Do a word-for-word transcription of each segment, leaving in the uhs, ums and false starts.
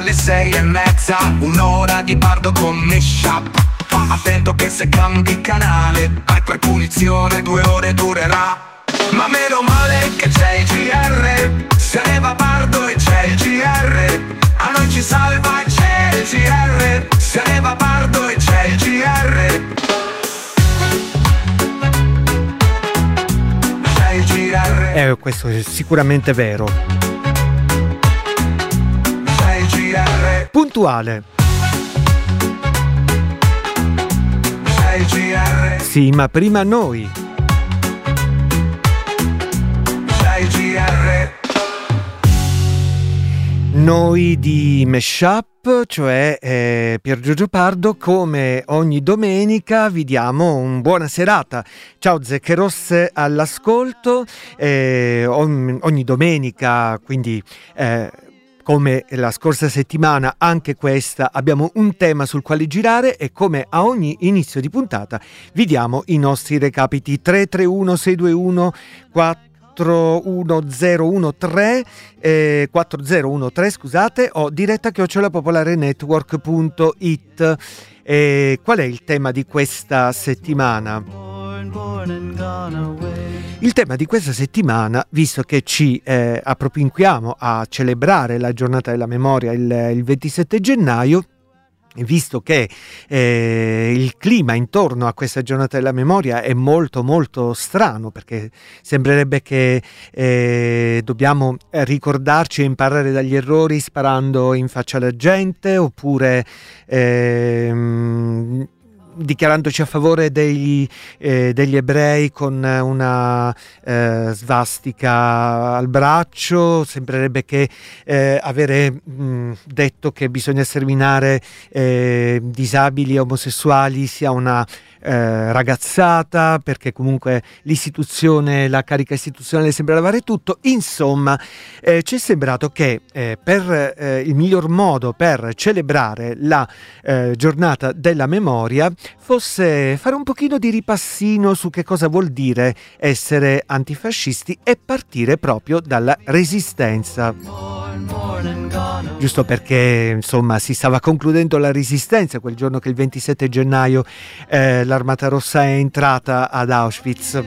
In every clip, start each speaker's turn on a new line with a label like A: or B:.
A: alle sei e mezza, un'ora di Pardo con Meshup. Attento che se cambi canale, hai per punizione due ore durerà. Ma meno male che c'è il G R, se ne va Pardo e c'è il G R. A noi ci salva e c'è il G R, se ne va Pardo e c'è il G R. C'è il G R.
B: Eh, questo è sicuramente vero.
A: C'è il G R.
B: Puntuale.
A: C'è il G R.
B: Sì, ma prima noi.
A: C'è il G R.
B: Noi di Meshup, cioè eh, Pier Giorgio Pardo, come ogni domenica vi diamo un buona serata. Ciao Zeccherosse all'ascolto, eh, ogni, ogni domenica, quindi eh, come la scorsa settimana, anche questa abbiamo un tema sul quale girare e come a ogni inizio di puntata vi diamo i nostri recapiti. Tre tre uno sei due uno quattro uno zero uno tre eh, quattro zero uno tre scusate, o diretta chiocciola popolare network punto it. Eh, qual è il tema di questa settimana? Il tema di questa settimana, visto che ci eh, appropinquiamo a celebrare la giornata della memoria il, il ventisette gennaio, visto che eh, il clima intorno a questa giornata della memoria è molto molto strano, perché sembrerebbe che eh, dobbiamo ricordarci e imparare dagli errori sparando in faccia alla gente, oppure eh, dichiarandoci a favore degli, eh, degli ebrei con una eh, svastica al braccio. Sembrerebbe che eh, avere mh, detto che bisogna sterminare eh, disabili e omosessuali sia una eh, ragazzata, perché comunque l'istituzione, la carica istituzionale sembra lavare tutto. Insomma, eh, ci è sembrato che eh, per eh, il miglior modo per celebrare la eh, giornata della memoria fosse fare un pochino di ripassino su che cosa vuol dire essere antifascisti e partire proprio dalla resistenza. Giusto perché insomma si stava concludendo la resistenza quel giorno che il ventisette gennaio eh, l'Armata Rossa è entrata ad Auschwitz.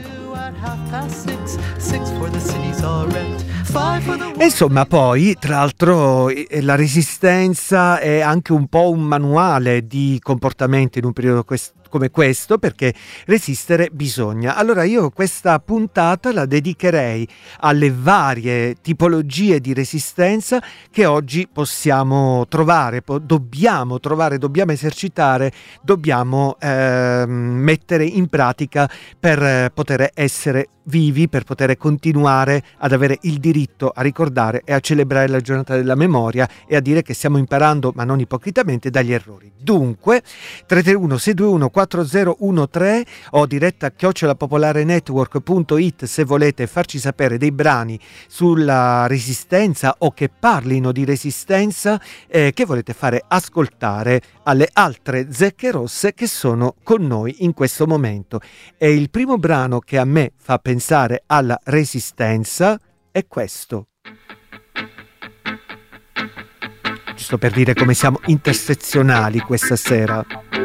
B: E insomma, poi tra l'altro la resistenza è anche un po' un manuale di comportamento in un periodo quest- come questo, perché resistere bisogna. Allora io questa puntata la dedicherei alle varie tipologie di resistenza che oggi possiamo trovare, po- dobbiamo trovare, dobbiamo esercitare, dobbiamo eh, mettere in pratica per eh, poter essere vivi, per poter continuare ad avere il diritto a ricordare e a celebrare la giornata della memoria e a dire che stiamo imparando, ma non ipocritamente, dagli errori. Dunque tre tre uno sei due uno quattro zero uno tre o diretta chiocciola popolare network punto it se volete farci sapere dei brani sulla resistenza o che parlino di resistenza eh, che volete fare ascoltare alle altre zecche rosse che sono con noi in questo momento. E il primo brano che a me fa pensare alla resistenza è questo, giusto per dire come siamo intersezionali questa sera.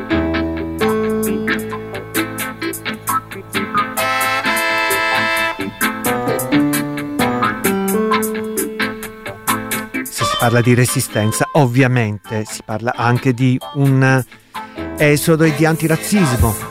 B: Se si parla di resistenza, ovviamente si parla anche di un esodo e di antirazzismo.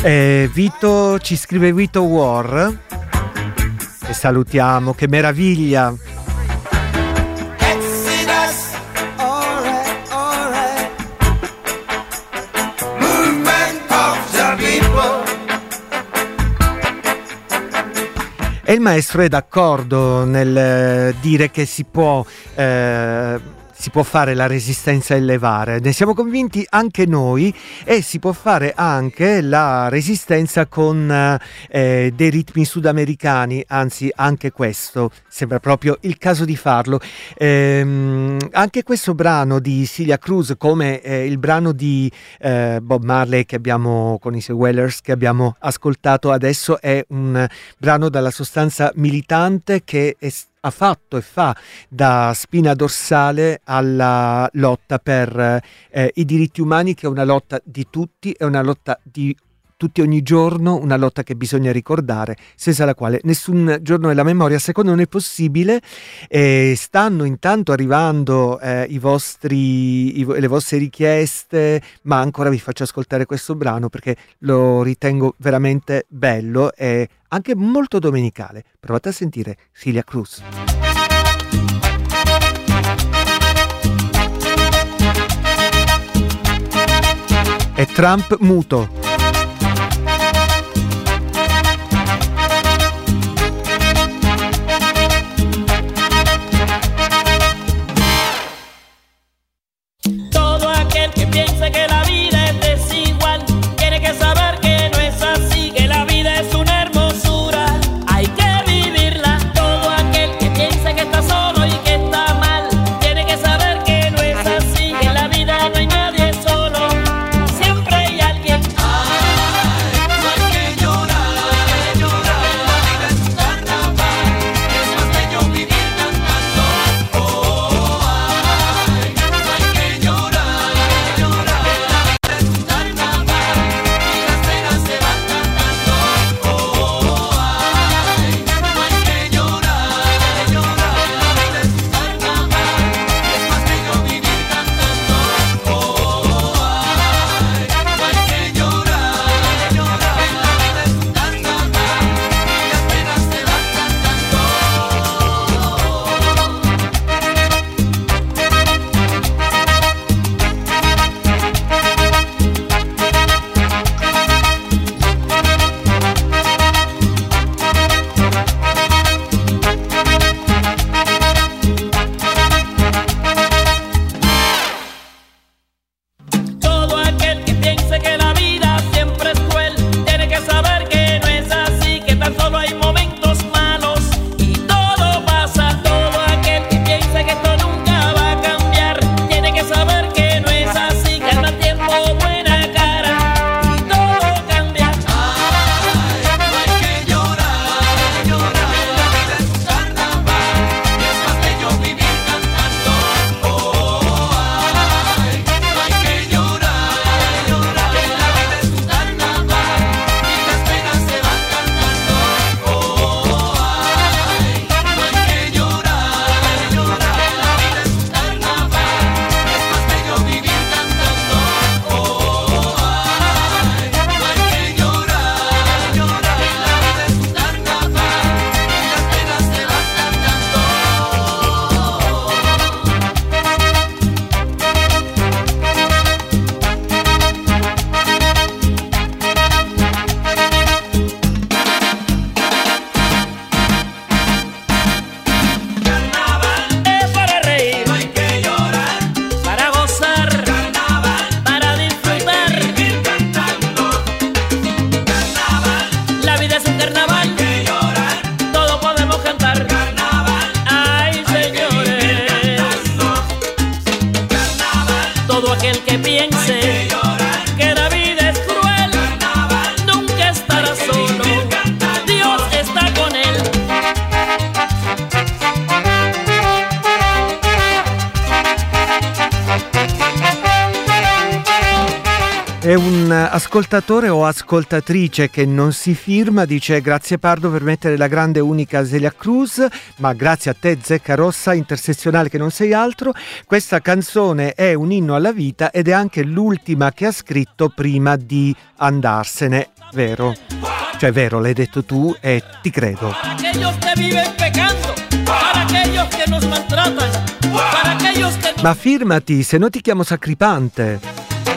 B: Eh, Vito ci scrive Vito War, e salutiamo, che meraviglia. E il maestro è d'accordo nel dire che si può eh, si può fare la resistenza e levare, ne siamo convinti anche noi, e si può fare anche la resistenza con eh, dei ritmi sudamericani, anzi anche questo sembra proprio il caso di farlo. Ehm, anche questo brano di Celia Cruz, come eh, il brano di eh, Bob Marley che abbiamo con i The Wailers che abbiamo ascoltato adesso, è un brano dalla sostanza militante che è ha fatto e fa da spina dorsale alla lotta per eh, i diritti umani, che è una lotta di tutti, è una lotta di tutti ogni giorno, una lotta che bisogna ricordare, senza la quale nessun giorno della memoria secondo me è possibile. E stanno intanto arrivando eh, i vostri, i, le vostre richieste, ma ancora vi faccio ascoltare questo brano perché lo ritengo veramente bello e anche molto domenicale. Provate a sentire Celia Cruz. È Trump muto.
C: Todo aquel que piensa que la vida es desigual tiene que saber que no es así, que la vida es una hermosura, hay que vivirla. Todo aquel que piensa que está solo y que está mal tiene que saber que no es así, que en la vida no hay nadie solo, siempre hay alguien. Ay, no hay que llorar, llorar, la vida es un carnaval, es más bello vivir cantando. Oh, ay, no hay que llorar, llorar, la vida es un carnaval y las penas se van cantando. Oh, ay, no hay que llorar, llorar, la vida es un carnaval, es más bello vivir cantando. Oh, ay, no hay que llorar, llorar, la vida es un carnaval y las penas se van cantando. Todo aquel que piense que la vida siempre es cruel tiene que saber que no es así, que tan solo hay momentos malos y todo pasa. Todo aquel que piense que esto nunca va a cambiar tiene que saber que no es así, que al mal tiempo buena cara y todo cambia. Ay, no hay que llorar, llorar, la vida es un carnaval y es más bello vivir cantando. Oh, ay, no hay que llorar, llorar, la vida es un carnaval y las penas se van cantando. Oh, ay, no hay que llorar, llorar, la vida es un carnaval, es más bello vivir cantando. Oh, ay, no hay que llorar, llorar, la vida es un carnaval y las penas se van cantando. Carnaval es para reír, no hay que llorar, para gozar. Carnaval para disfrutar, vivir cantando. Carnaval, la vida es un carnaval, hay que llorar, todo podemos cantar. Carnaval, ay señores, carnaval, todo aquel que piense que la vida es cruel, carnaval, nunca estará solo, Dios está con él.
B: È un ascoltatore o ascoltatrice che non si firma, dice: grazie Pardo per mettere la grande unica Celia Cruz, ma grazie a te Zecca Rossa intersezionale che non sei altro. Questa canzone è un inno alla vita ed è anche l'ultima che ha scritto prima di andarsene. vero, cioè vero, l'hai detto tu e ti credo.
C: Para aquellos que viven pecando, para aquellos que nos maltratan, para aquellos que...
B: Ma firmati, se no ti chiamo sacripante.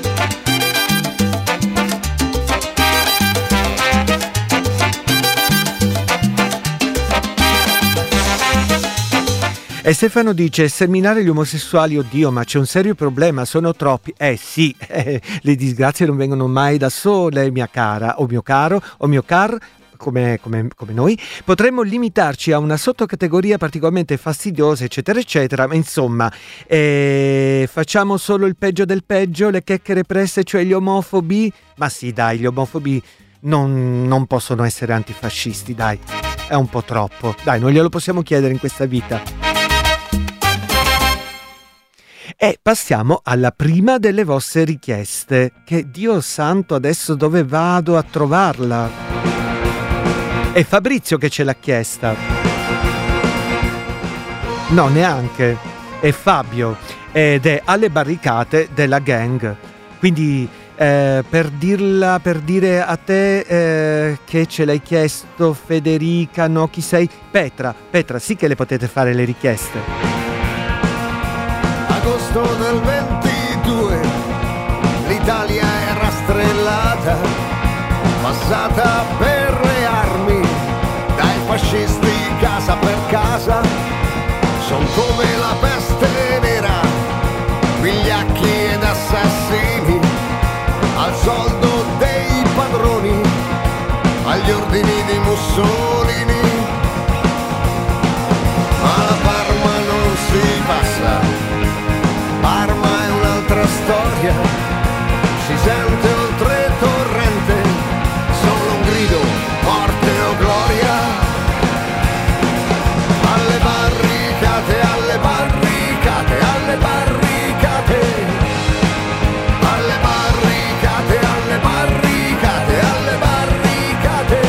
B: E Stefano dice: seminare gli omosessuali, oddio, ma c'è un serio problema, sono troppi. Eh sì, eh, le disgrazie non vengono mai da sole, mia cara, o mio caro, o mio car, come, come, come noi. Potremmo limitarci a una sottocategoria particolarmente fastidiosa, eccetera, eccetera, ma insomma, eh, facciamo solo il peggio del peggio, le chiacchiere presse, cioè gli omofobi. Ma sì, dai, gli omofobi non, non possono essere antifascisti, dai, è un po' troppo. Dai, non glielo possiamo chiedere in questa vita. E passiamo alla prima delle vostre richieste, che Dio santo adesso dove vado a trovarla? È Fabrizio che ce l'ha chiesta. No, neanche. È Fabio ed è alle barricate della gang. Quindi eh, per dirla, per dire a te eh, che ce l'hai chiesto, Federica, no, chi sei? Petra, Petra, sì che le potete fare le richieste.
D: Agosto del ventidue, l'Italia è rastrellata, passata per le armi, dai fascisti casa per casa, son come la peste nera, vigliacchi ed assassini, al soldo dei padroni, agli ordini di Mussolini, ma la Parma non si passa. Parma è un'altra storia, si sente oltre torrente, solo un grido, morte o gloria. Alle barricate, alle barricate, alle barricate, alle barricate, alle barricate, alle barricate.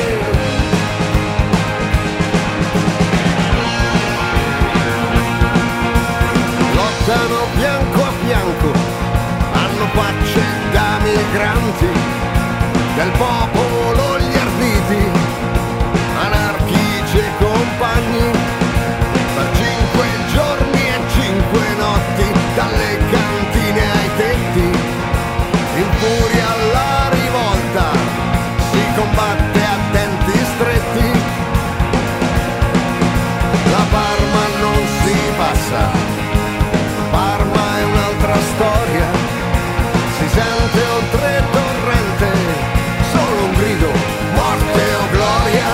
D: Lottano bianco a fianco, hanno facce da migranti, del popolo gli arditi, anarchici e compagni, per cinque giorni e cinque notti, dalle cantine ai tetti, in furia alla rivolta, si combatte a denti stretti, la Parma non si passa. Parma è un'altra storia, si sente oltre torrente, solo un grido, morte o gloria.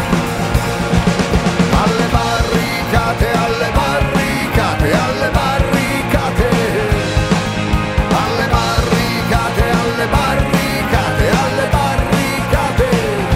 D: Alle barricate, alle barricate, alle barricate, alle barricate, alle barricate, alle barricate.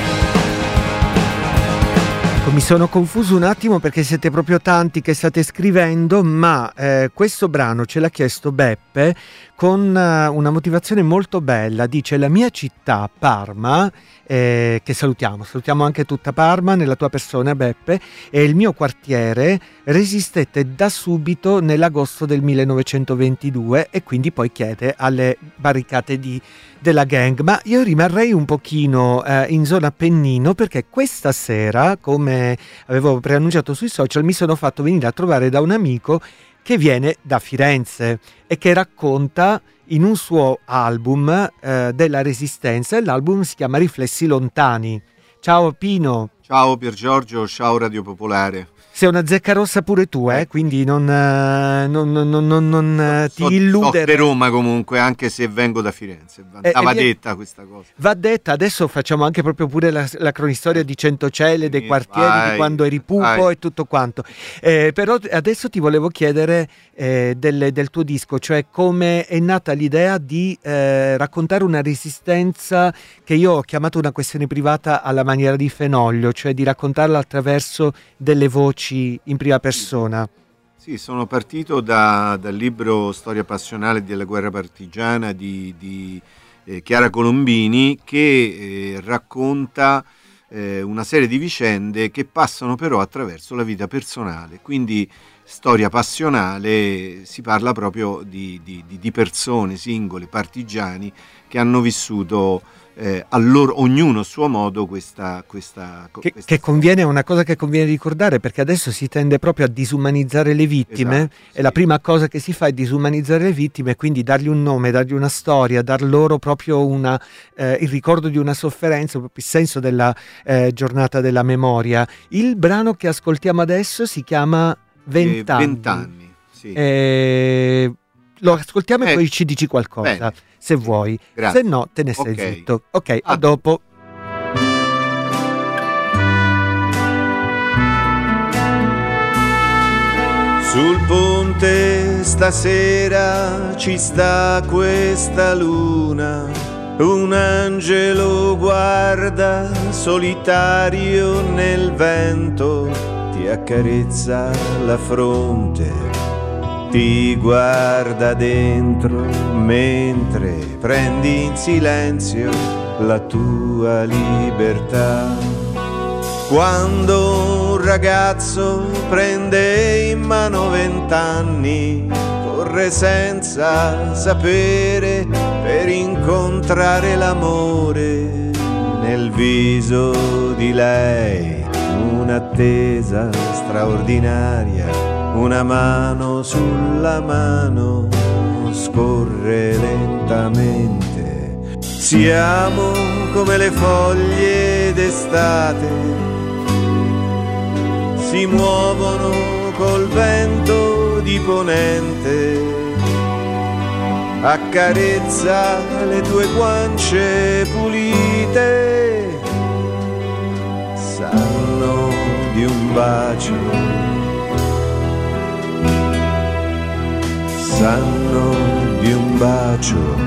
B: Mi sono confuso un attimo perché siete proprio tanti che state scrivendo, ma eh, questo brano ce l'ha chiesto Beppe con uh, una motivazione molto bella. Dice: la mia città, Parma, eh, che salutiamo, salutiamo anche tutta Parma nella tua persona, Beppe, e il mio quartiere resistette da subito nell'agosto del millenovecentoventidue, e quindi poi chiede alle barricate di, della gang. Ma io rimarrei un pochino eh, in zona Appennino, perché questa sera, come avevo preannunciato sui social, mi sono fatto venire a trovare da un amico che viene da Firenze e che racconta in un suo album eh, della Resistenza, e l'album si chiama Riflessi Lontani. Ciao Pino.
E: Ciao Pier Giorgio, ciao Radio Popolare.
B: Sei una zecca rossa pure tu, eh? Quindi non, non, non, non, non, non ti
E: so,
B: illudere.
E: So di Roma comunque, anche se vengo da Firenze. Va,
B: eh,
E: va
B: eh,
E: detta questa cosa.
B: Va detta, adesso facciamo anche proprio pure la, la cronistoria di Centocelle, dei quartieri,
E: vai,
B: di quando eri pupo
E: vai.
B: e tutto quanto. Eh, però adesso ti volevo chiedere eh, del, del tuo disco, cioè come è nata l'idea di eh, raccontare una resistenza che io ho chiamato una questione privata alla maniera di Fenoglio, cioè di raccontarla attraverso delle voci in prima persona.
E: Sì, sono partito da, dal libro Storia passionale della guerra partigiana di, di eh, Chiara Colombini, che eh, racconta eh, una serie di vicende che passano però attraverso la vita personale. Quindi storia passionale si parla proprio di, di, di persone singole, partigiani, che hanno vissuto eh, a loro, ognuno a suo modo questa, questa,
B: che,
E: questa
B: che conviene, è una cosa che conviene ricordare, perché adesso si tende proprio a disumanizzare le vittime.
E: Esatto,
B: e
E: sì.
B: la prima cosa che si fa è disumanizzare le vittime, quindi dargli un nome, dargli una storia, dar loro proprio una, eh, il ricordo di una sofferenza, proprio il senso della eh, giornata della memoria. Il brano che ascoltiamo adesso si chiama Vent'anni.
E: Eh, vent'anni, sì.
B: Eh, lo ascoltiamo e
E: Eh,
B: poi ci dici qualcosa,
E: bene.
B: se vuoi.
E: Grazie.
B: Se no, te ne stai
E: Ok.
B: zitto. Ok, a
E: Ah.
B: dopo.
F: Sul ponte stasera ci sta questa luna, un angelo guarda solitario nel vento, ti accarezza la fronte, ti guarda dentro mentre prendi in silenzio la tua libertà. Quando un ragazzo prende in mano vent'anni, corre senza sapere per incontrare l'amore. Nel viso di lei un'attesa straordinaria, una mano sulla mano scorre lentamente. Siamo come le foglie d'estate, si muovono col vento di ponente, accarezza le tue guance pulite, sanno di un bacio, sanno di un bacio.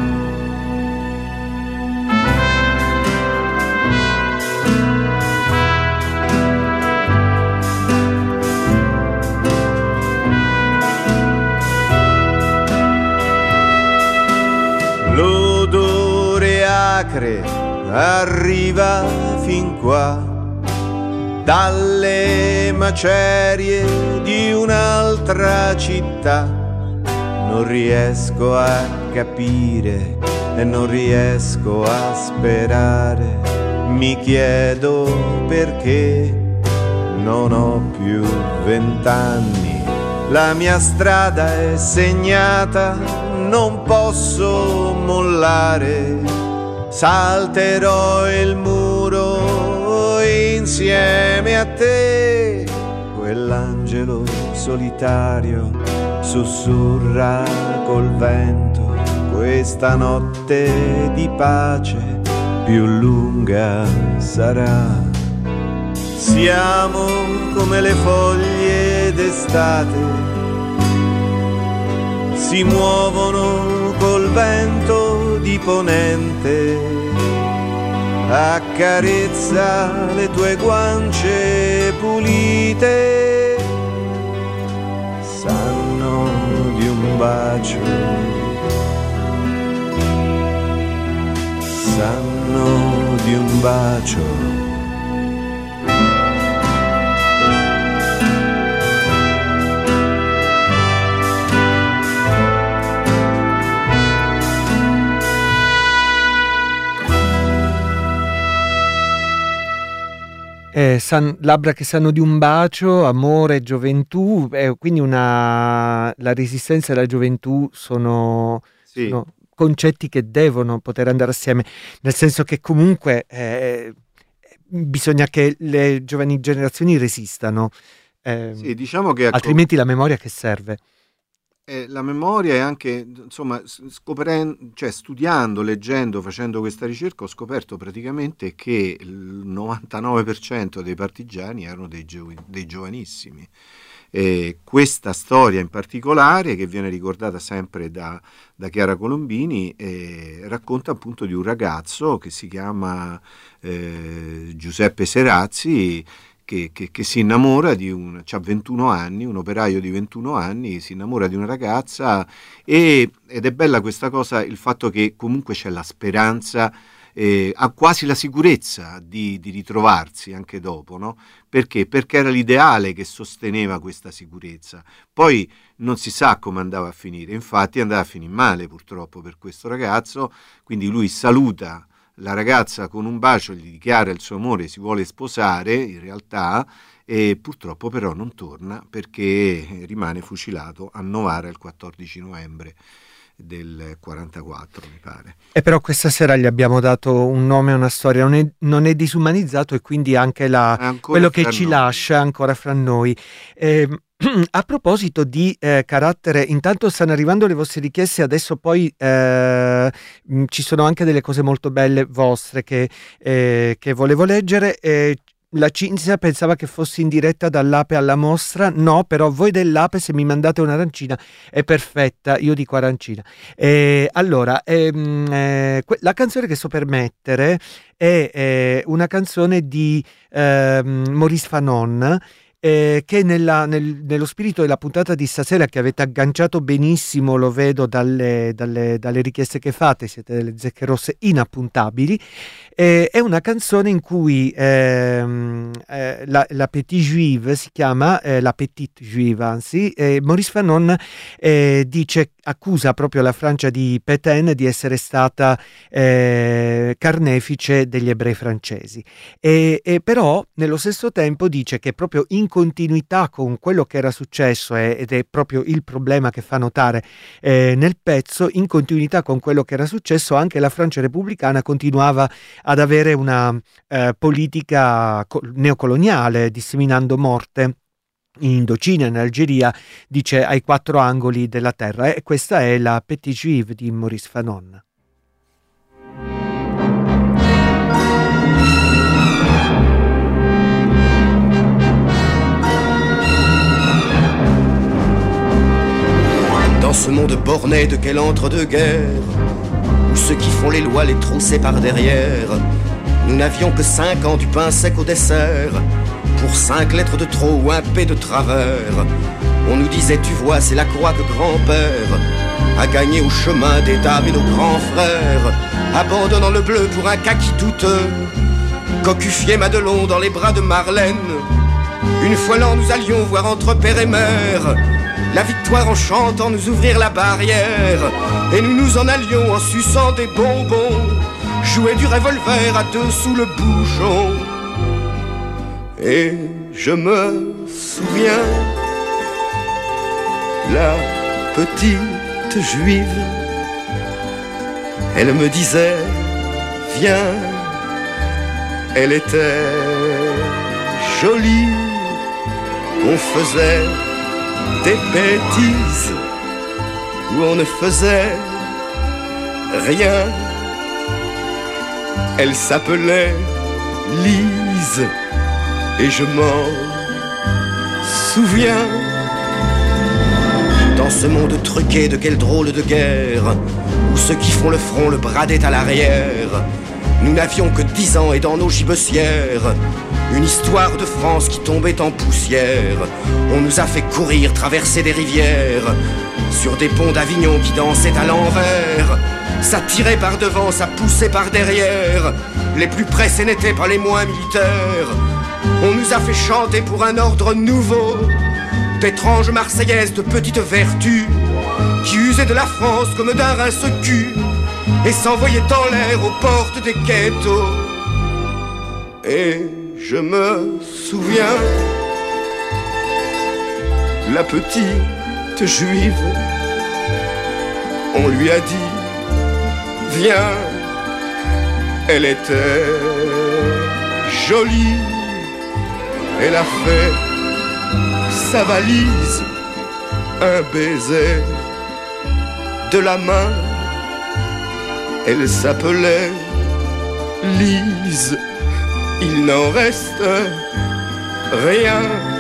F: L'odore acre arriva fin qua, dalle macerie di un'altra città. Non riesco a capire e non riesco a sperare, mi chiedo perché non ho più vent'anni. La mia strada è segnata, non posso mollare, salterò il muro insieme a te. Quell'angelo solitario sussurra col vento, questa notte di pace più lunga sarà. Siamo come le foglie d'estate, si muovono col vento di ponente, accarezza le tue guance pulite, sanno di un bacio, sanno di un bacio.
B: Eh, san, labbra che sanno di un bacio, amore, gioventù, eh, quindi una, la resistenza e la gioventù sono,
E: Sì.
B: sono concetti che devono poter andare assieme, nel senso che comunque eh, bisogna che le giovani generazioni resistano, eh,
E: Sì, diciamo che ecco,
B: altrimenti la memoria che serve?
E: eh, la memoria è anche, insomma, s- scopren- cioè, studiando, leggendo, facendo questa ricerca, ho scoperto praticamente che il novantanove per cento dei partigiani erano dei, gio- dei giovanissimi. E questa storia in particolare, che viene ricordata sempre da, da Chiara Colombini, eh, racconta appunto di un ragazzo che si chiama eh, Giuseppe Serazzi, che, che- che si innamora di un, c'ha ventuno anni, un operaio di ventuno anni, si innamora di una ragazza e- ed è bella questa cosa, il fatto che comunque c'è la speranza eh, ha quasi la sicurezza di, di ritrovarsi anche dopo, no? Perché? Perché era l'ideale che sosteneva questa sicurezza. Poi non si sa come andava a finire, infatti andava a finire male purtroppo per questo ragazzo, quindi lui saluta la ragazza con un bacio, gli dichiara il suo amore, si vuole sposare in realtà, e purtroppo però non torna perché rimane fucilato a Novara il quattordici novembre del quarantaquattro, mi pare.
B: E però questa sera gli abbiamo dato un nome e una storia, non è, non è disumanizzato, e quindi anche la, quello che ci noi. lascia ancora fra noi. Eh, a proposito di eh, carattere, intanto stanno arrivando le vostre richieste, adesso poi eh, mh, ci sono anche delle cose molto belle vostre che, eh, che volevo leggere. Eh, La Cinzia pensava che fossi in diretta dall'Ape alla mostra, no, però voi dell'Ape se mi mandate un'arancina è perfetta, io dico arancina. Eh, allora, ehm, eh, que- la canzone che sto per mettere è eh, una canzone di ehm, Maurice Fanon, eh, che nella, nel, nello spirito della puntata di stasera, che avete agganciato benissimo, lo vedo dalle, dalle, dalle richieste che fate, siete delle zecche rosse inappuntabili. Eh, è una canzone in cui ehm, eh, la, la Petite Juive si chiama, eh, la Petite Juive anzi, eh, Maurice Fanon eh, dice, accusa proprio la Francia di Pétain di essere stata eh, carnefice degli ebrei francesi, e, e però nello stesso tempo dice che proprio in continuità con quello che era successo, eh, ed è proprio il problema che fa notare eh, nel pezzo, in continuità con quello che era successo anche la Francia repubblicana continuava ad avere una eh, politica co- neocoloniale, disseminando morte in Indocina, in Algeria, dice, ai quattro angoli della terra. E questa è la Petite Juive di Maurice Fanon.
G: Dans ce monde borné de quel entre-deux-guerres, où ceux qui font les lois les troussaient par derrière, nous n'avions que cinq ans du pain sec au dessert, pour cinq lettres de trop ou un P de travers. On nous disait, tu vois, c'est la croix que grand-père a gagné au chemin des dames et nos grands frères, abandonnant le bleu pour un kaki douteux, cocufier Madelon dans les bras de Marlène. Une fois l'an, nous allions voir entre père et mère la victoire en chantant nous ouvrir la barrière, et nous nous en allions en suçant des bonbons, jouer du revolver à deux sous le bouchon. Et je me souviens, la petite juive, elle me disait, viens, elle était jolie, on faisait des bêtises où on ne faisait rien. Elle s'appelait Lise et je m'en souviens. Dans ce monde truqué de quelle drôle de guerre, où ceux qui font le front le bradaient à l'arrière, nous n'avions que dix ans et dans nos gibecières une histoire de France qui tombait en poussière. On nous a fait courir, traverser des rivières, sur des ponts d'Avignon qui dansaient à l'envers. Ça tirait par devant, ça poussait par derrière, les plus pressés n'étaient pas les moins militaires. On nous a fait chanter pour un ordre nouveau d'étranges marseillaises de petites vertus, qui usaient de la France comme d'un rince-cul et s'envoyaient en l'air aux portes des ghettos. Et je me souviens, la petite juive, on lui a dit, viens, elle était jolie, elle a fait sa valise, un baiser de la main, elle s'appelait Lise. Il n'en reste rien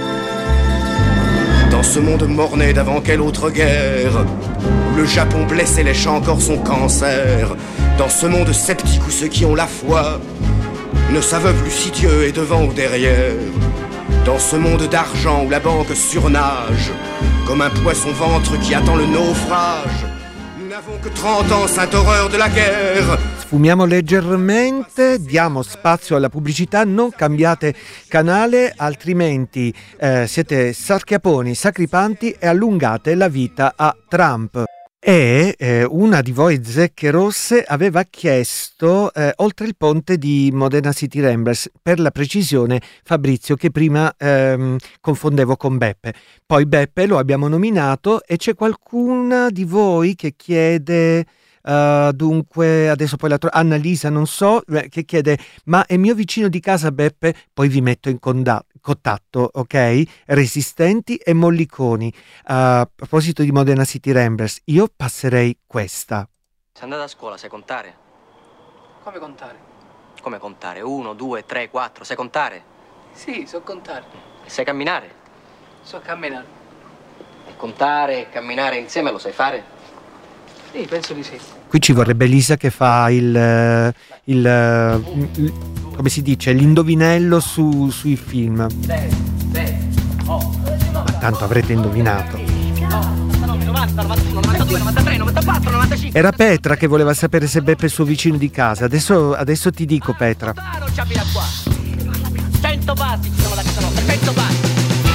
G: dans ce monde morné d'avant quelle autre guerre, où le Japon blesse et lèche encore son cancer. Dans ce monde sceptique où ceux qui ont la foi ne savent plus si Dieu est devant ou derrière. Dans ce monde d'argent où la banque surnage comme un poisson ventre qui attend le naufrage. n'avons que trente ans, sainte horreur de la guerre.
B: Sfumiamo leggermente, diamo spazio alla pubblicità, non cambiate canale, altrimenti eh, siete sarchiaponi, sacripanti e allungate la vita a Trump. E eh, una di voi zecche rosse aveva chiesto eh, oltre il ponte di Modena City Ramblers, per la precisione Fabrizio, che prima ehm, confondevo con Beppe. Poi Beppe lo abbiamo nominato e c'è qualcuna di voi che chiede, uh, dunque adesso poi la tro- Annalisa non so, che chiede ma è mio vicino di casa Beppe, poi vi metto in contatto. Contatto, ok? Resistenti e molliconi. Uh, a proposito di Modena City Ramblers, io passerei questa.
H: Sei andata a scuola, sai contare?
I: Come contare?
H: Come contare? Uno, due, tre, quattro, sai contare?
I: Sì, so contare.
H: E sai camminare?
I: So camminare.
H: E contare e camminare insieme lo sai fare?
I: Sì, penso di sì.
B: Qui ci vorrebbe Lisa che fa il, il, il come si dice, l'indovinello su, sui film. Ma tanto avrete indovinato. Era Petra che voleva sapere se Beppe è il suo vicino di casa. Adesso, adesso ti dico, Petra.
C: cento passi ci sono da casa nostra, cento passi.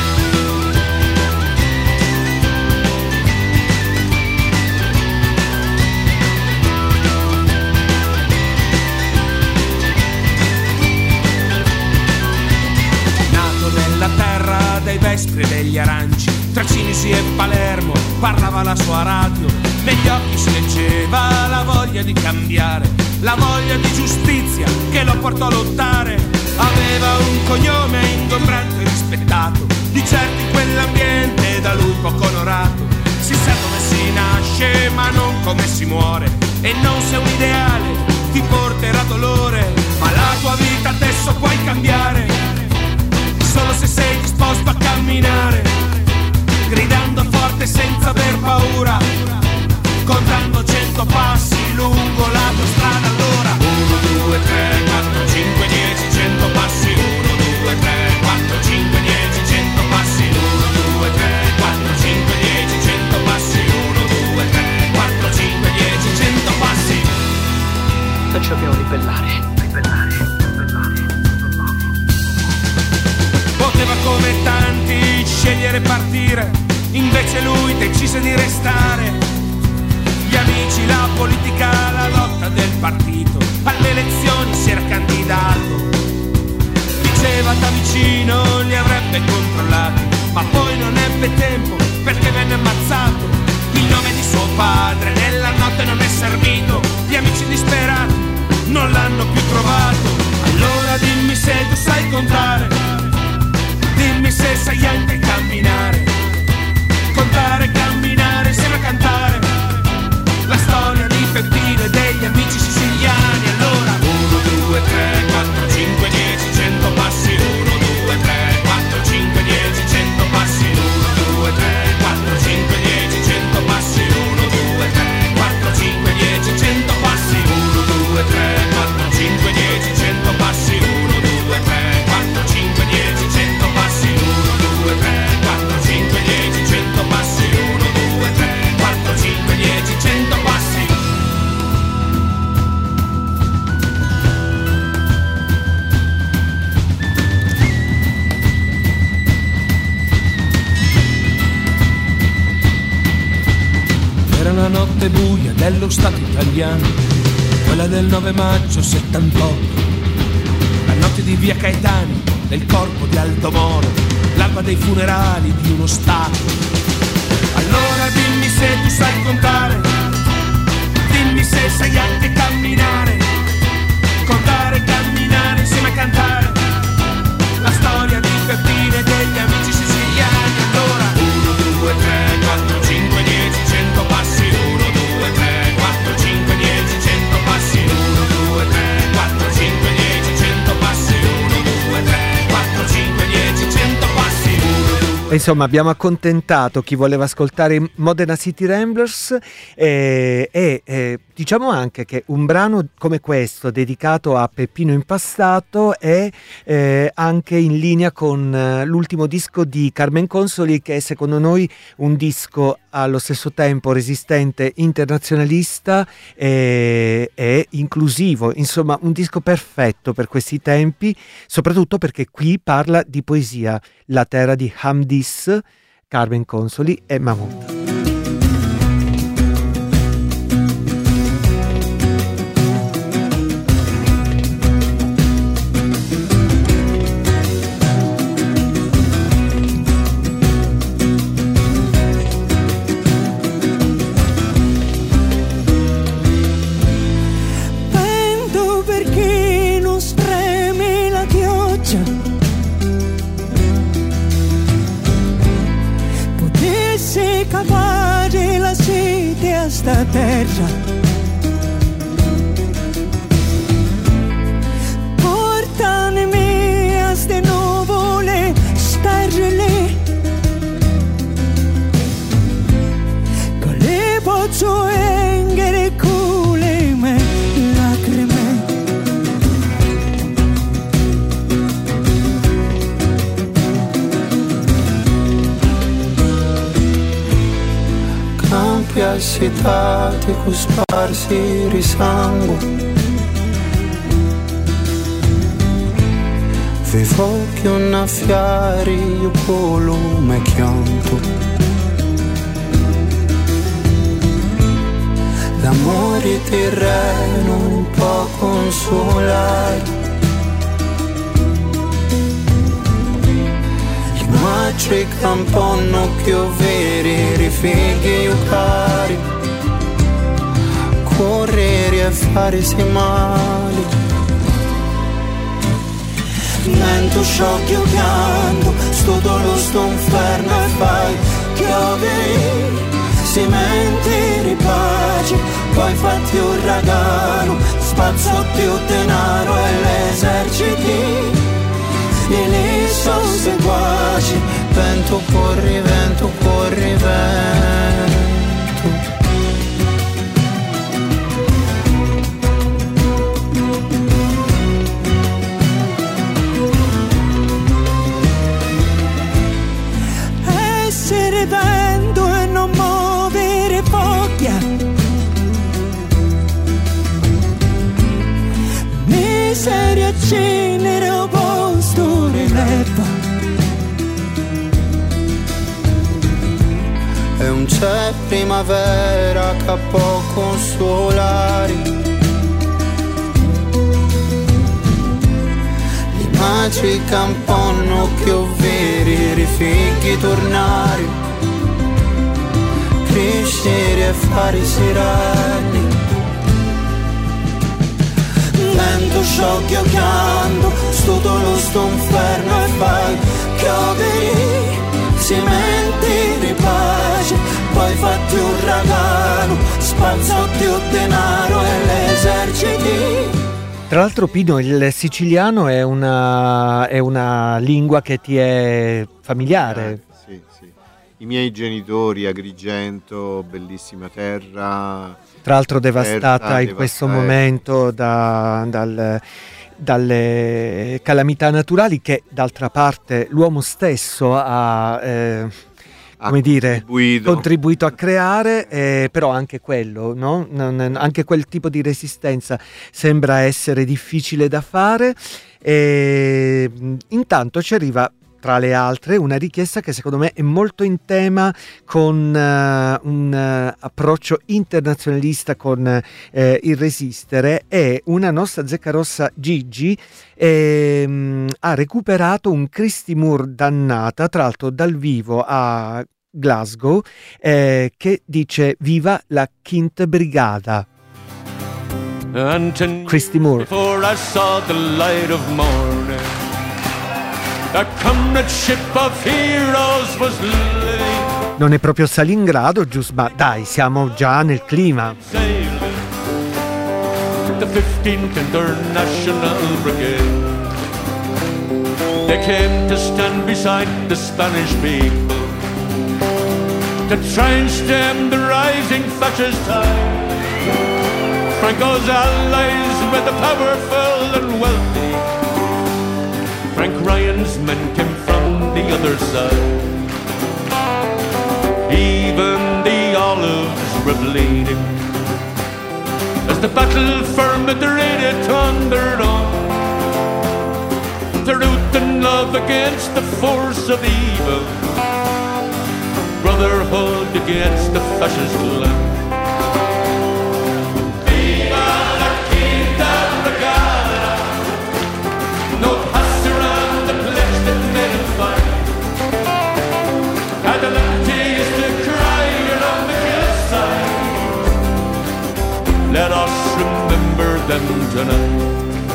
J: Nella terra dei vespri e degli aranci, tra Cinisi e Palermo parlava la sua radio, negli occhi si leggeva la voglia di cambiare, la voglia di giustizia che lo portò a lottare. Aveva un cognome ingombrante e rispettato, di certo in quell'ambiente da lui poco onorato. Si sa come si nasce ma non come si muore, e non se un ideale ti porterà dolore, ma la tua vita adesso puoi cambiare solo se sei disposto a camminare, gridando forte senza aver paura, contando cento passi lungo la tua strada. Allora uno, due, tre, quattro, cinque, dieci, cento passi. Uno, due, tre, quattro, cinque, dieci, cento passi. Uno, due, tre, quattro, cinque, dieci, cento passi. Uno, due, tre, quattro, cinque, dieci, cento passi.
I: Non ci dobbiamo ribellare. Ribellare.
J: Poteva come tanti scegliere e partire, invece lui decise di restare. Gli amici, la politica, la lotta del partito, alle elezioni si era candidato. Diceva da vicino li avrebbe controllati, ma poi non ebbe tempo perché venne ammazzato. Il nome di suo padre nella notte non è servito, gli amici disperati non l'hanno più trovato. Allora dimmi se tu sai contare, dimmi se sai anche camminare, contare e camminare insieme a cantare la storia di Peppino e degli amici siciliani. Allora uno, due, tre, quattro, cinque, dieci, cento passi. Uno, due, tre, quattro, cinque, dieci, cento passi. Uno, due, tre, quattro, cinque, dieci, cento passi. Uno, due, tre, quattro, cinque, dieci, cento passi. Uno, due, tre, quattro, cinque, dieci, cento passi. Uno, due, tre, quattro, cinque, dieci, cento passi. Uno, due, tre, quattro, cinque, dieci, cento passi. Uno, due, tre, quattro, cinque, dieci, cento passi. Era la notte buia dello Stato italiano, quella del nove maggio settantotto, la notte di via Caetani, del corpo di Aldo Moro, l'alba dei funerali di uno Stato. Allora dimmi se tu sai contare, dimmi se sai anche camminare, contare e camminare insieme a cantare la storia di Peppino e degli amici siciliani. Allora uno, due, tre, quattro, cinque, dieci, cento passi. Uno, due, tre, quattro, cinque, dieci, cento passi. Uno, due, tre, quattro, cinque, dieci, cento passi. Uno, due, tre, quattro, cinque, dieci, cento passi.
B: Insomma, abbiamo accontentato chi voleva ascoltare Modena City Ramblers e, e, e Diciamo anche che un brano come questo, dedicato a Peppino Impastato, è eh, anche in linea con eh, l'ultimo disco di Carmen Consoli, che è secondo noi un disco allo stesso tempo resistente, internazionalista e, e inclusivo, insomma un disco perfetto per questi tempi, soprattutto perché qui parla di poesia, La terra di Hamdis, Carmen Consoli e Mahmood.
K: Sta terra portami a ste nuvole starle con le pozzo engere cule me lacrime campi assitati con sparsi risangue vi fuochi una fiari io colume chianto l'amore terreno un po' consolare Macri camponno più veri, rifighi io cari, correre e farsi male. Mento sciocchi io pianto, sto dolore, sto inferno e fai piovere, cimenti ripace, poi fatti un regalo, spazzotti un denaro e l'eserciti. E lì sono seguaci, vento corri, vento corri, vento. Essere vento e non muovere foglia, miseria, cenere o posto rileva. E non c'è primavera che può consolare i magici camponno più veri, rifighi tornare, crescere e fare sirani. Vento sciocchi io chiando, sto dolore, sto inferno e fai piovere, cimenti ripace, poi fatti un regalo, spazzotti un denaro e l'eserciti.
B: Tra l'altro, Pino, il siciliano è una, è una lingua che ti è familiare.
E: Eh, sì, sì. I miei genitori, Agrigento, bellissima terra.
B: Tra l'altro devastata
E: terra,
B: in questo
E: devastata.
B: momento da, dal, dalle calamità naturali che d'altra parte l'uomo stesso ha... Eh, come dire,
E: contribuito.
B: contribuito a creare, eh, però anche quello, no? Non, anche quel tipo di resistenza sembra essere difficile da fare. E intanto ci arriva, tra le altre, una richiesta che secondo me è molto in tema con uh, un uh, approccio internazionalista con uh, il resistere. È una nostra zecca rossa, Gigi, e, um, ha recuperato un Christy Moore dannata, tra l'altro dal vivo a Glasgow, eh, che dice viva la Quinta Brigada. Christy Moore.
L: Before I saw the light of morning, a comradeship of heroes was laid.
B: Non è proprio Stalingrado, giusto, ma dai, siamo già nel clima.
L: The fifteenth International Brigade, they came to stand beside the Spanish people, to try and stem the rising fascist tide. Franco's allies with the powerful and wealthy. Frank Ryan's men came from the other side. Even the olives were bleeding as the battle for Madrid thundered on. Truth and love against the force of evil, brotherhood against the fascist land. Viva la Quinta Brigada, no pass around the pledge that made it fine. Adelante is the cry on the hillside. Let us remember them tonight.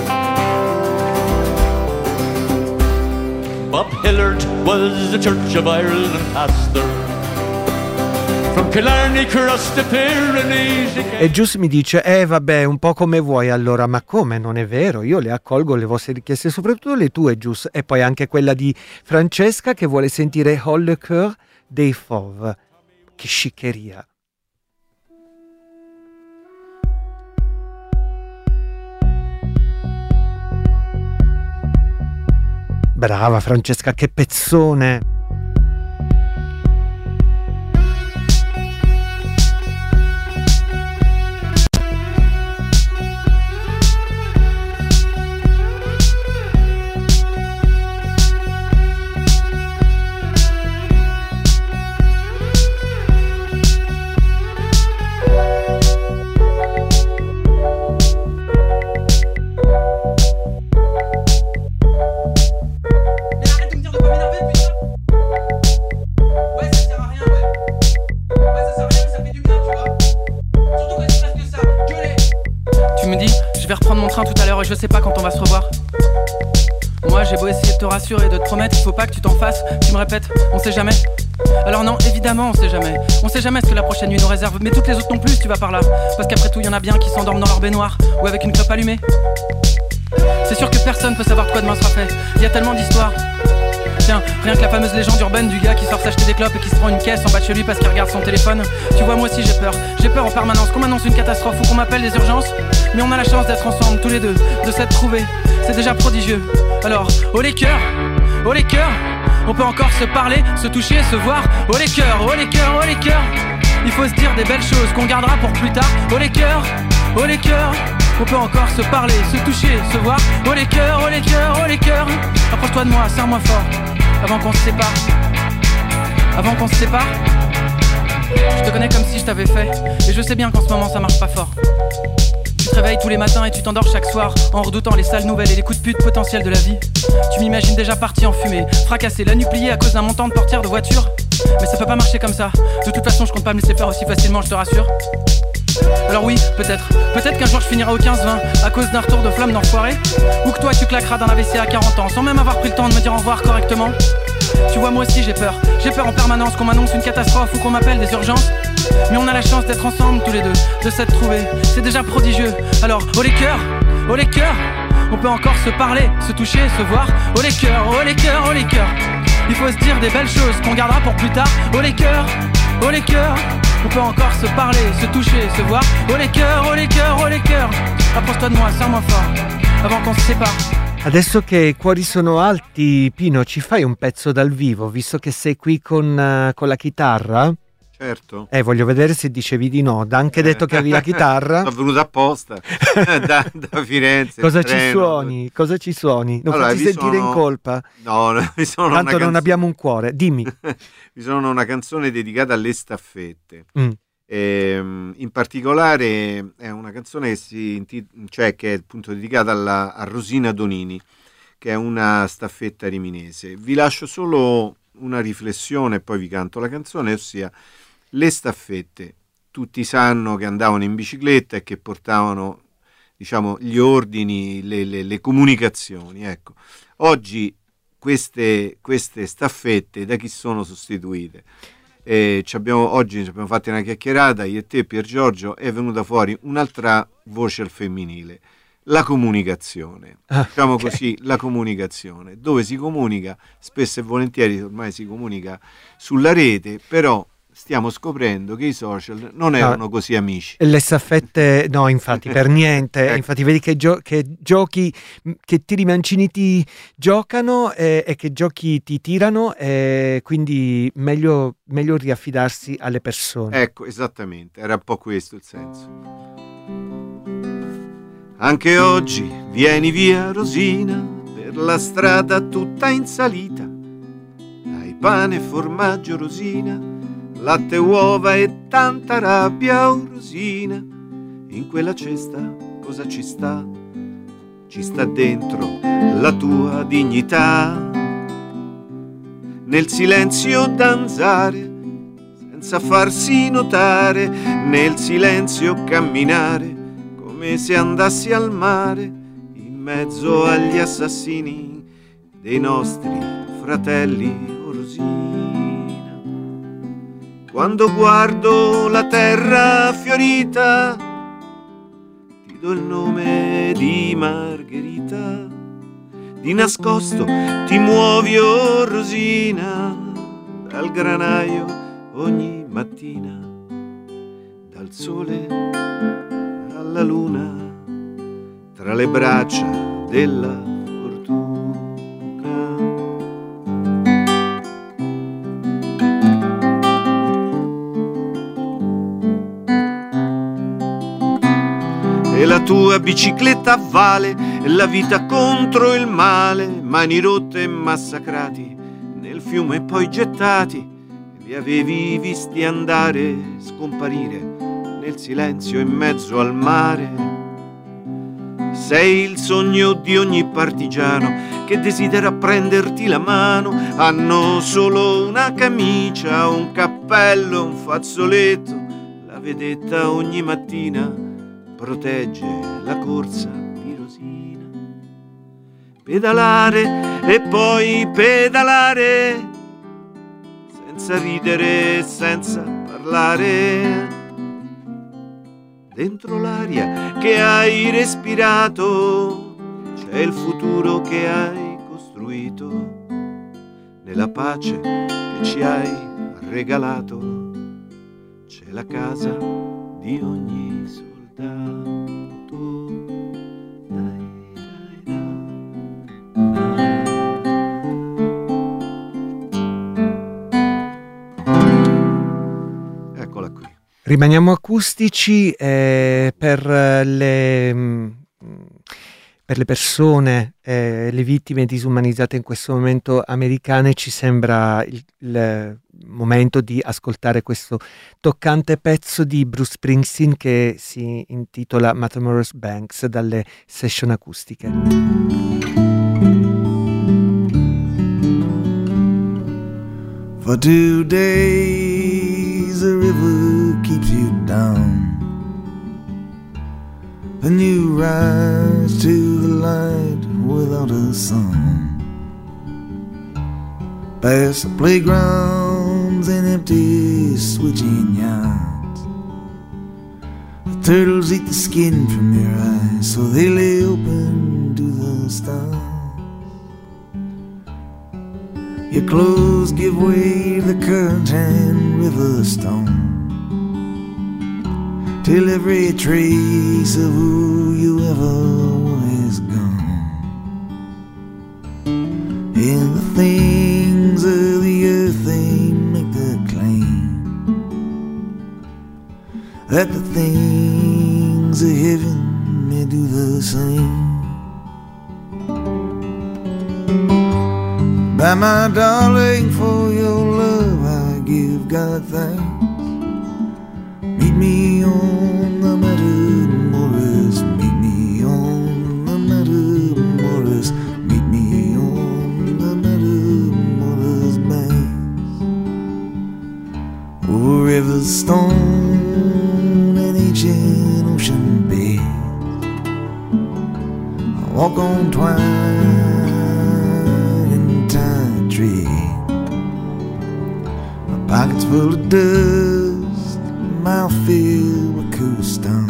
L: Bob Hillard was a Church of Ireland pastor. From Killarney across the Pyrenees.
B: E Gius mi dice, eh vabbè, un po' come vuoi allora, ma come? Non è vero, io le accolgo le vostre richieste, soprattutto le tue, Gius, e poi anche quella di Francesca che vuole sentire Haut le Coeur dei Fauves. Che sciccheria. Brava Francesca, che pezzone!
M: Je sais pas quand on va se revoir. Moi j'ai beau essayer de te rassurer, de te promettre, il faut pas que tu t'en fasses. Tu me répètes, on sait jamais. Alors non, évidemment on sait jamais. On sait jamais ce que la prochaine nuit nous réserve. Mais toutes les autres non plus, tu vas par là. Parce qu'après tout, y en a bien qui s'endorment dans leur baignoire ou avec une clope allumée. C'est sûr que personne peut savoir de quoi demain sera fait. Y a tellement d'histoires. Tiens, rien que la fameuse légende urbaine du gars qui sort s'acheter des clopes et qui se prend une caisse en bas de chez lui parce qu'il regarde son téléphone. Tu vois, moi aussi j'ai peur, j'ai peur en permanence qu'on m'annonce une catastrophe ou qu'on m'appelle des urgences. Mais on a la chance d'être ensemble tous les deux, de s'être trouvés, c'est déjà prodigieux. Alors, oh les cœurs, oh les cœurs, on peut encore se parler, se toucher, se voir. Oh les cœurs, oh les cœurs, oh les cœurs, il faut se dire des belles choses qu'on gardera pour plus tard. Oh les cœurs, oh les cœurs, on peut encore se parler, se toucher, se voir. Oh les cœurs, oh les cœurs, oh les cœurs, approche-toi de moi, serre-moi fort, avant qu'on se sépare. Avant qu'on se sépare. Je te connais comme si je t'avais fait, et je sais bien qu'en ce moment ça marche pas fort. Tu te réveilles tous les matins et tu t'endors chaque soir en redoutant les sales nouvelles et les coups de pute potentiels de la vie. Tu m'imagines déjà parti en fumée, fracassé, la nuit pliée à cause d'un montant de portière de voiture. Mais ça peut pas marcher comme ça. De toute façon je compte pas me laisser faire aussi facilement, je te rassure. Alors oui, peut-être, peut-être qu'un jour je finirai au quinze vingt à cause d'un retour de flamme d'enfoiré. Ou que toi tu claqueras d'un A V C à quarante ans sans même avoir pris le temps de me dire au revoir correctement. Tu vois, moi aussi j'ai peur, j'ai peur en permanence qu'on m'annonce une catastrophe ou qu'on m'appelle des urgences. Mais on a la chance d'être ensemble tous les deux, de s'être trouvés, c'est déjà prodigieux. Alors, oh les cœurs, oh les cœurs, on peut encore se parler, se toucher, se voir. Oh les cœurs, oh les cœurs, oh les cœurs, il faut se dire des belles choses qu'on gardera pour plus tard. Oh les cœurs, oh les cœurs, on peut encore se parler, se toucher, se voir. Oh les cœurs, oh les cœurs, oh les cœurs, approche-toi de moi, serre-moi fort, avant qu'on se sépare.
B: Adesso che i cuori sono alti, Pino, ci fai un pezzo dal vivo, visto che sei qui con, uh, con la chitarra?
E: Certo.
B: Eh, voglio vedere se dicevi di no. Da anche detto che avevi la chitarra.
E: Sono venuto apposta da, da Firenze.
B: Cosa
E: treno.
B: ci suoni? Cosa ci suoni? Non
E: allora,
B: farti sentire
E: sono...
B: in colpa?
E: No, no vi sono
B: tanto
E: una
B: non
E: canzo...
B: abbiamo un cuore. Dimmi.
E: Vi sono una canzone dedicata alle staffette.
B: Mm.
E: E, in particolare è una canzone che si inti... cioè che è appunto dedicata alla... a Rosina Donini, che è una staffetta riminese. Vi lascio solo una riflessione e poi vi canto la canzone, ossia le staffette. Tutti sanno che andavano in bicicletta e che portavano, diciamo, gli ordini, le, le, le comunicazioni. Ecco, oggi queste, queste staffette da chi sono sostituite? E ci abbiamo, oggi ci abbiamo fatto una chiacchierata, io e te, Pier Giorgio, è venuta fuori un'altra voce al femminile. La comunicazione, ah, diciamo okay. così, la comunicazione, dove si comunica, spesso e volentieri ormai si comunica sulla rete, però stiamo scoprendo che i social non erano no, così amici.
B: Le staffette, no, infatti, per niente.
E: Ecco.
B: Infatti, vedi che, gio- che giochi, che tiri mancini ti giocano e, e che giochi ti tirano, e quindi meglio, meglio riaffidarsi alle persone.
E: Ecco, esattamente, era un po' questo il senso. Anche oggi vieni via, Rosina, per la strada tutta in salita. Hai pane e formaggio, Rosina, latte, uova e tanta rabbia, oh Rosina. In quella cesta cosa ci sta? Ci sta dentro la tua dignità. Nel silenzio danzare, senza farsi notare, nel silenzio camminare, come se andassi al mare, in mezzo agli assassini dei nostri fratelli, oh Rosina. Quando guardo la terra fiorita, ti do il nome di Margherita. Di nascosto ti muovi, oh Rosina, dal granaio ogni mattina, dal sole alla luna, tra le braccia della fortuna. E la tua bicicletta vale la vita contro il male, mani rotte e massacrati nel fiume poi gettati, li avevi visti andare, scomparire nel silenzio in mezzo al mare. Sei il sogno di ogni partigiano che desidera prenderti la mano. Hanno solo una camicia, un cappello, un fazzoletto, la vedetta ogni mattina protegge la corsa di Rosina. Pedalare e poi pedalare, senza ridere e senza parlare, dentro l'aria che hai respirato c'è il futuro che hai costruito, nella pace che ci hai regalato c'è la casa di ogni soldato. Eccola qui.
B: Rimaniamo acustici eh, per le, per le persone, eh, le vittime disumanizzate in questo momento americane. Ci sembra il, il momento di ascoltare questo toccante pezzo di Bruce Springsteen che si intitola Matamoros Banks, dalle session acustiche.
N: For two days the river keeps you down, and you rise to the light without a song, past the playgrounds and empty switching yards. The turtles eat the skin from your eyes, so they lay open to the stars. Your clothes give way to the current and river storm, till every trace of who you ever were is gone. And the things of the earth, they make the claim that the things of heaven may do the same. By my darling, for your love I give God thanks. Meet me on the Matamoros, meet me on the Matamoros, meet me on the Matamoros banks. Over rivers, stone, and ancient ocean beds, I walk on twine tree, my pockets full of dust, mouth filled with cool stone.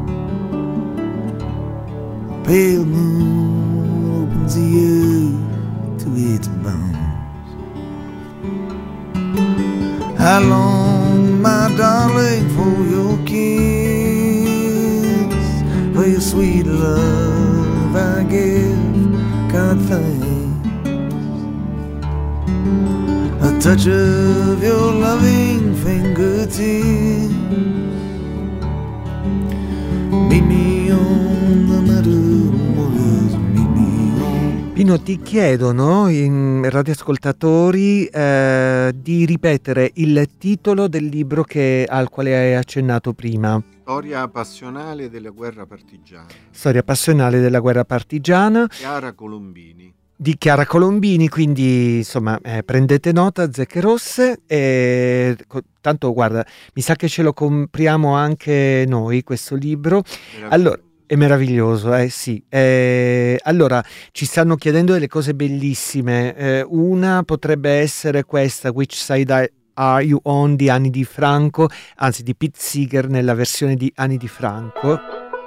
N: A pale moon opens the earth to its bones. How long darling, for your kiss, for your sweet love I give God thanks. A touch of your loving fingertips, meet me on the Matamoros, meet me on.
B: Pino, ti chiedono in radioascoltatori eh, di ripetere il titolo del libro che, al quale hai accennato prima.
E: Storia passionale della guerra partigiana.
B: Storia passionale della guerra partigiana.
E: Chiara Colombini.
B: Di Chiara Colombini, quindi insomma eh, prendete nota, zecche rosse, e co- tanto guarda, mi sa che ce lo compriamo anche noi questo libro. Allora, è meraviglioso, eh sì. Eh, allora, ci stanno chiedendo delle cose bellissime. Eh, una potrebbe essere questa, Which Side Are You On, di Ani Di Franco, anzi di Pete Seeger nella versione di Ani Di Franco.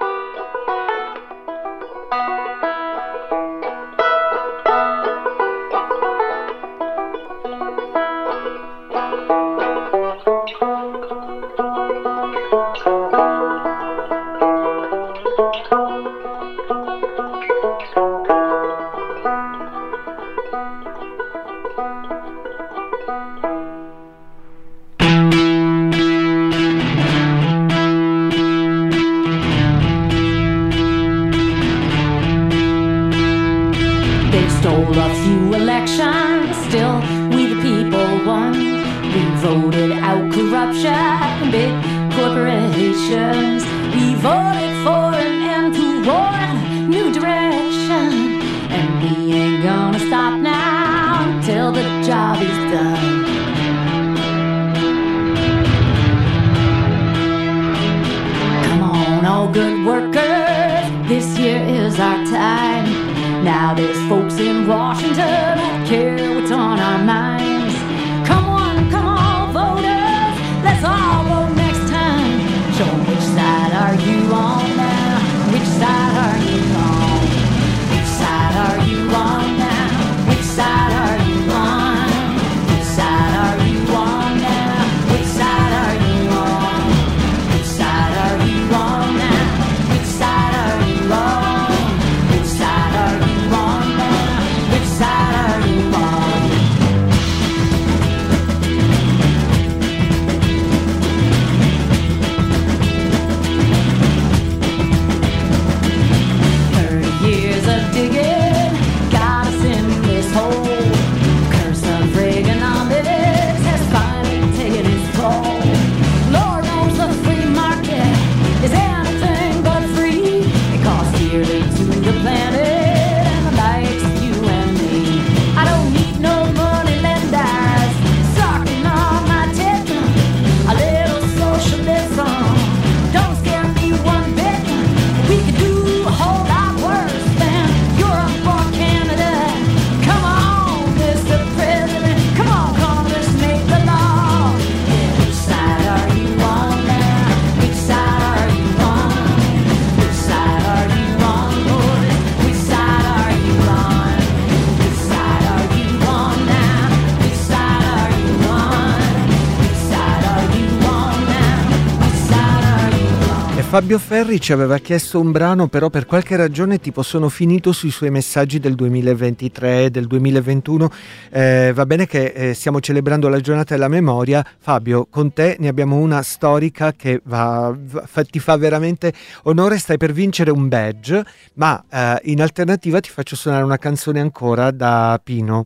B: Fabio Ferri ci aveva chiesto un brano, però per qualche ragione tipo sono finito sui suoi messaggi del duemilaventitré, del duemilaventuno. Eh, va bene che eh, stiamo celebrando la giornata della memoria. Fabio, con te ne abbiamo una storica che va, va, ti fa veramente onore. Stai per vincere un badge, ma eh, in alternativa ti faccio suonare una canzone ancora da Pino.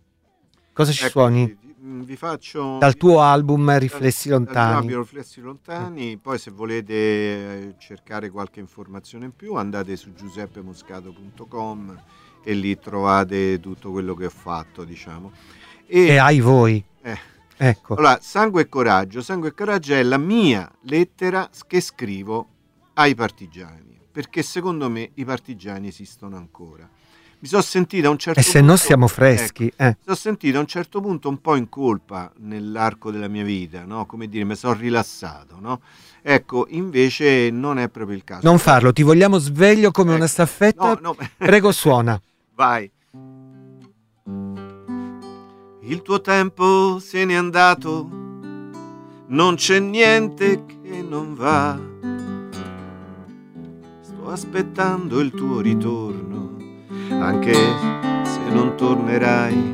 B: Cosa ci ecco, suoni?
E: Vi faccio
B: dal tuo album Riflessi
E: dal,
B: Lontani.
E: Dal Riflessi Lontani. Mm. Poi se volete cercare qualche informazione in più andate su giuseppe moscato punto com e lì trovate tutto quello che ho fatto, diciamo.
B: E, e hai voi.
E: Eh.
B: Ecco.
E: Allora, Sangue e Coraggio. Sangue e Coraggio è la mia lettera che scrivo ai partigiani, perché secondo me i partigiani esistono ancora. Mi sono sentito a un certo
B: punto... E
E: se
B: no siamo freschi.
E: Ecco,
B: eh.
E: Mi sono sentito a un certo punto un po' in colpa nell'arco della mia vita, no? Come dire, mi sono rilassato, no? Ecco, invece non è proprio il caso.
B: Non farlo, ti vogliamo sveglio come ecco. una staffetta.
E: No, no.
B: Prego, suona.
E: Vai. Il tuo tempo se n'è andato,
F: non c'è niente che non va. Sto aspettando il tuo ritorno, anche se non tornerai.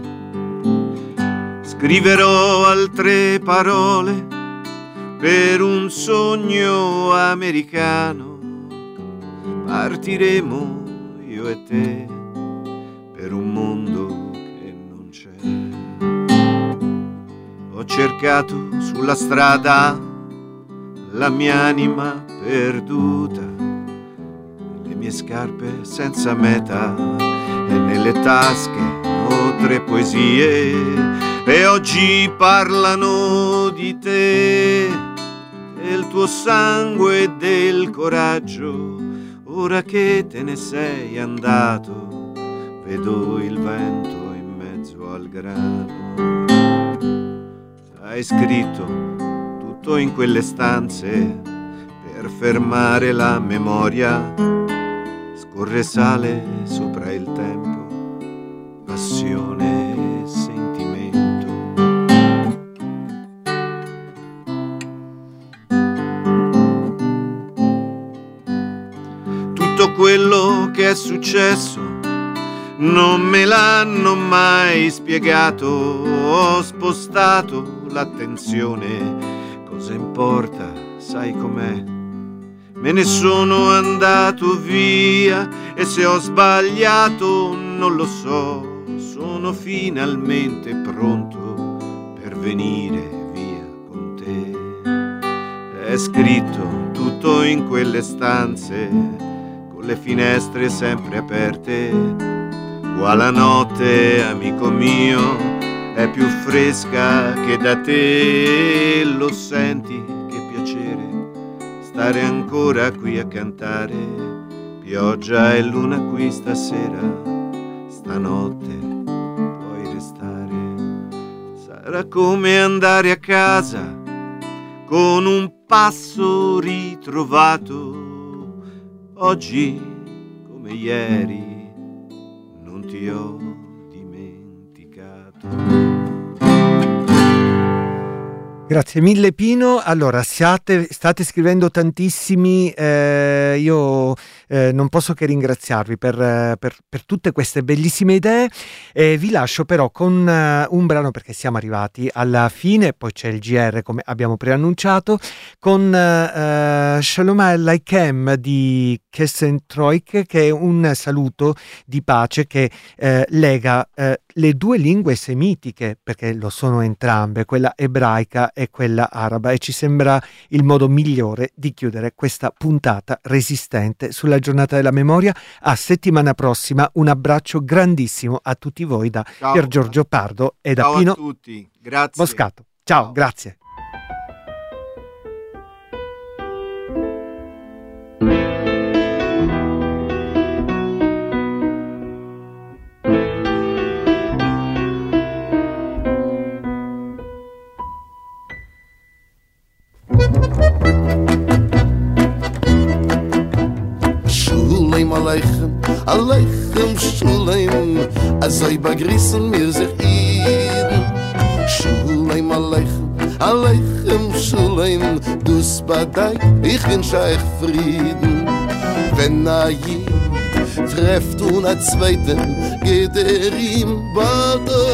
F: Scriverò altre parole per un sogno americano. Partiremo io e te per un mondo che non c'è. Ho cercato sulla strada la mia anima perduta, le mie scarpe senza meta e nelle tasche ho tre poesie e oggi parlano di te, del tuo sangue e del coraggio. Ora che te ne sei andato, vedo il vento in mezzo al grano. Hai scritto tutto in quelle stanze per fermare la memoria. Scorre sale sopra il tempo, passione e sentimento. Tutto quello che è successo non me l'hanno mai spiegato. Ho spostato l'attenzione, cosa importa, sai com'è? Me ne sono andato via e se ho sbagliato non lo so. Sono finalmente pronto per venire via con te. È scritto tutto in quelle stanze, con le finestre sempre aperte. Qua la notte, amico mio, è più fresca che da te. Lo senti che piacere stare ancora qui a cantare. Pioggia e luna qui stasera, stanotte puoi restare. Sarà come andare a casa con un passo ritrovato. Oggi come ieri non ti ho dimenticato.
B: Grazie mille Pino. Allora, siate, state scrivendo tantissimi, eh, io eh, non posso che ringraziarvi per, per, per tutte queste bellissime idee. Eh, vi lascio però con uh, un brano, perché siamo arrivati alla fine, poi c'è il G R come abbiamo preannunciato, con uh, Shalom Aleichem di Kessentroik, che è un saluto di pace che eh, lega eh, le due lingue semitiche, perché lo sono entrambe, quella ebraica e quella araba, e ci sembra il modo migliore di chiudere questa puntata resistente sulla giornata della memoria. A settimana prossima, un abbraccio grandissimo a tutti voi da
E: Ciao.
B: Pier Giorgio Pardo e da
E: Ciao
B: Pino
E: a tutti, grazie.
B: Moscato. Ciao, grazie.
O: Shuleim aleichem, aleichem shuleim, azay bagrissen mir sich Iden. Shuleim aleichem, aleichem shuleim, dus badai, ich wünsch euch Frieden. Wenn a Jid trefft und a Zweiten, geht er ihm bado.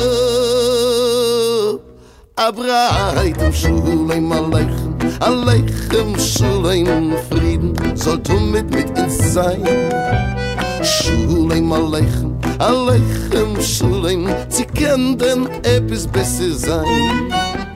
O: Abreitem Shuleim aleichem, aleichem shuleim, Frieden soll tun mit mit uns sein. Shuleim aleichem, aleichem shuleim, sie können denn etwas besser sein.